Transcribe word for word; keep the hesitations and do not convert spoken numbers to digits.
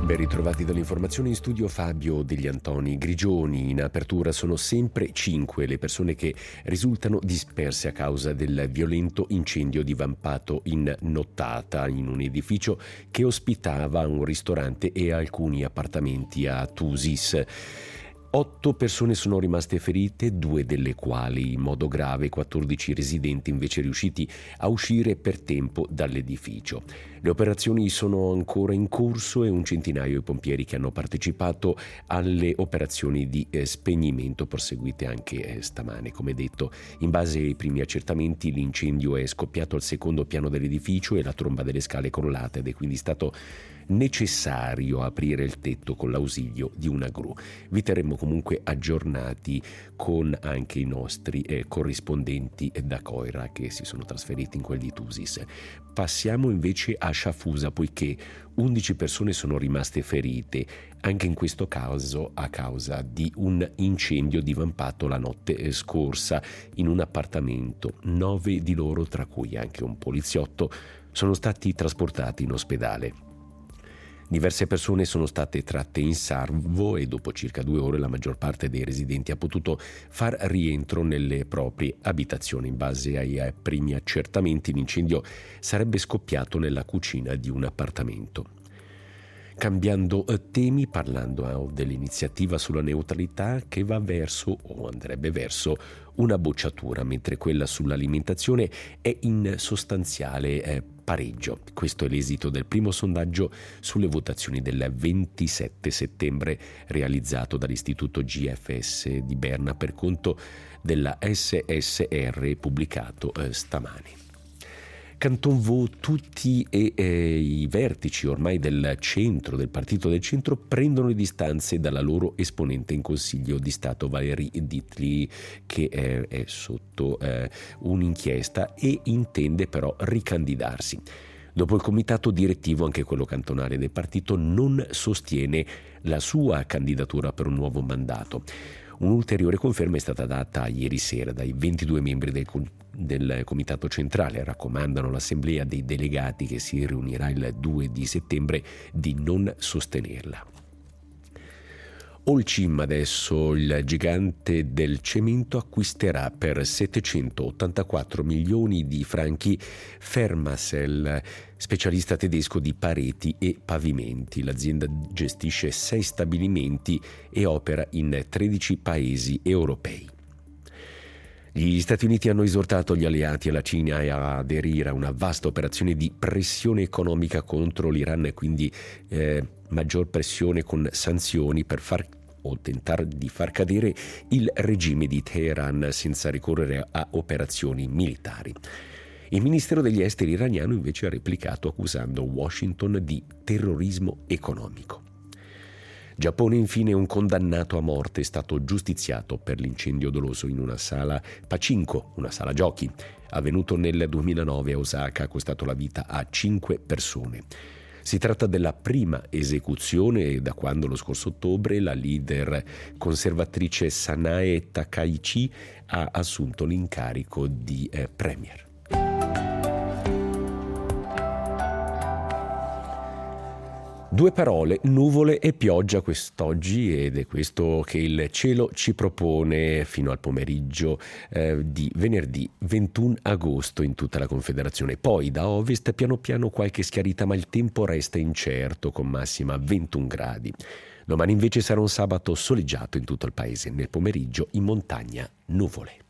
Ben ritrovati dall'informazione, in studio Fabio Degli Antoni. Grigioni. In apertura sono sempre cinque le persone che risultano disperse a causa del violento incendio divampato in nottata in un edificio che ospitava un ristorante e alcuni appartamenti a Tusis. Otto persone sono rimaste ferite, due delle quali in modo grave, quattordici residenti invece riusciti a uscire per tempo dall'edificio. Le operazioni sono ancora in corso e un centinaio di pompieri che hanno partecipato alle operazioni di eh, spegnimento proseguite anche eh, stamane. Come detto, in base ai primi accertamenti l'incendio è scoppiato al secondo piano dell'edificio e la tromba delle scale è crollata ed è quindi stato necessario aprire il tetto con l'ausilio di una gru. Vi terremo comunque aggiornati con anche i nostri eh, corrispondenti da Coira che si sono trasferiti in quel di Tusis. Passiamo invece a Sciafusa, poiché undici persone sono rimaste ferite, anche in questo caso a causa di un incendio divampato la notte scorsa in un appartamento. Nove di loro, tra cui anche un poliziotto, sono stati trasportati in ospedale. Diverse persone sono state tratte in salvo e dopo circa due ore la maggior parte dei residenti ha potuto far rientro nelle proprie abitazioni. In base ai primi accertamenti l'incendio sarebbe scoppiato nella cucina di un appartamento. Cambiando temi, parlando dell'iniziativa sulla neutralità che va verso o andrebbe verso una bocciatura, mentre quella sull'alimentazione è in sostanziale eh, pareggio. Questo è l'esito del primo sondaggio sulle votazioni del ventisette settembre realizzato dall'Istituto G F S di Berna per conto della S S R pubblicato eh, stamani. Canton Vaud, tutti e, eh, i vertici ormai del centro, del partito del centro, prendono le distanze dalla loro esponente in Consiglio di Stato Valérie Dittli, che eh, è sotto eh, un'inchiesta e intende però ricandidarsi. Dopo il comitato direttivo, anche quello cantonale del partito, non sostiene la sua candidatura per un nuovo mandato. Un'ulteriore conferma è stata data ieri sera dai ventidue membri del, del comitato centrale. Raccomandano all'assemblea dei delegati che si riunirà il due di settembre di non sostenerla. Holcim adesso, il gigante del cemento, acquisterà per settecentottantaquattro milioni di franchi Fermacell, specialista tedesco di pareti e pavimenti. L'azienda gestisce sei stabilimenti e opera in tredici paesi europei. Gli Stati Uniti hanno esortato gli alleati e la Cina a aderire a una vasta operazione di pressione economica contro l'Iran e quindi eh, maggior pressione con sanzioni per far o tentare di far cadere il regime di Teheran senza ricorrere a operazioni militari. Il Ministero degli Esteri iraniano invece ha replicato accusando Washington di terrorismo economico. Giappone, infine, un condannato a morte è stato giustiziato per l'incendio doloso in una sala Pachinko, una sala giochi, avvenuto nel duemilanove a Osaka, ha costato la vita a cinque persone. Si tratta della prima esecuzione da quando lo scorso ottobre la leader conservatrice Sanae Takaichi ha assunto l'incarico di eh, premier. Due parole, nuvole e pioggia quest'oggi, ed è questo che il cielo ci propone fino al pomeriggio eh, di venerdì ventuno agosto in tutta la Confederazione. Poi da ovest piano piano qualche schiarita, ma il tempo resta incerto con massima ventuno gradi. Domani invece sarà un sabato soleggiato in tutto il paese, nel pomeriggio in montagna nuvole.